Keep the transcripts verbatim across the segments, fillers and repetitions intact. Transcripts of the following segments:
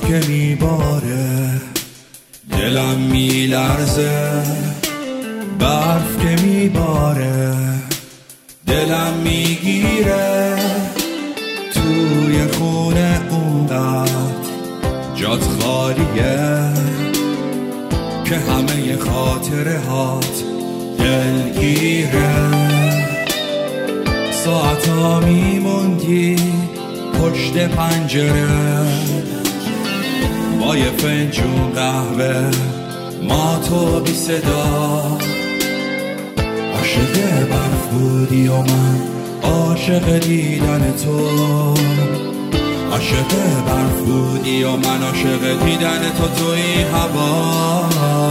که میباره، دلم میلرزه. برف که میباره، دلم میگیره. توی خونه اونقدر جات خالیه که همه خاطره هات دلگیره. ساعتا میموندی پشت پنجره با یه فنجون قهوه، ما تو بی صدا. عاشق برف بودی و من عاشق دیدن تو. عاشق برف بودی و من عاشق دیدن تو توی هوا.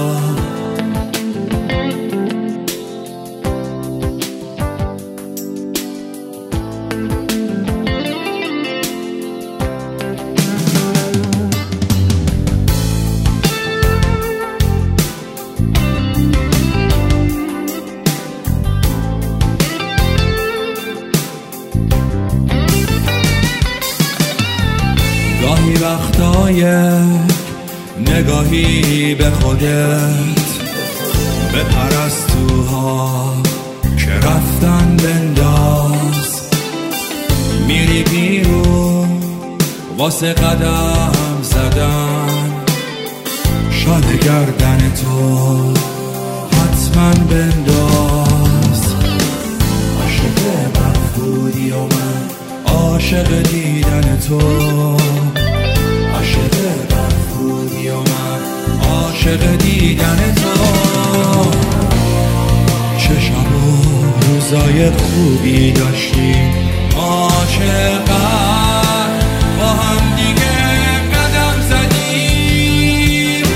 گاهی وقتای نگاهی به خودت، به پرستوها که رفتن بنداز. میری بیرون واسه قدم زدن، شاید گردن تو حتما بنداز. عاشق برف بودی و من عاشق دیدن تو. عاشق برف بودی و من عاشق دیدن تو. چه شب و روزای خوبی داشتیم، عاشق با هم دیگه قدم زدیم.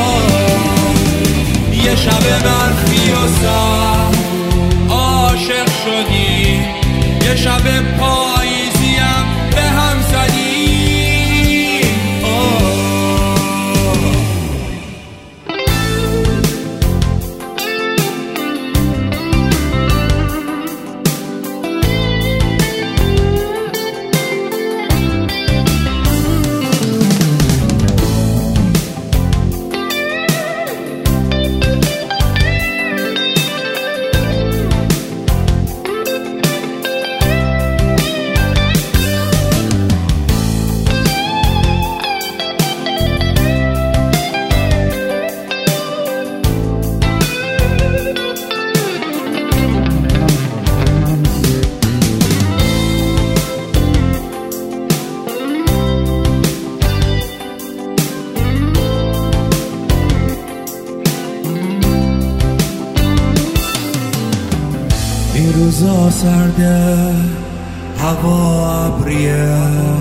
یه شب برفی و سر عاشق شدیم، یه شب پاییزیم به هم زدیم. این روزا سرده، هوا ابریه.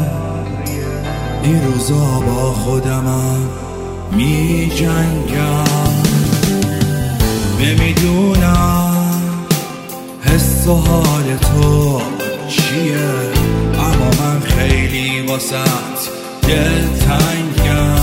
این روزا با خودمم می جنگم. نمیدونم حس و حال تو چیه، اما من خیلی واسط دلتنگم.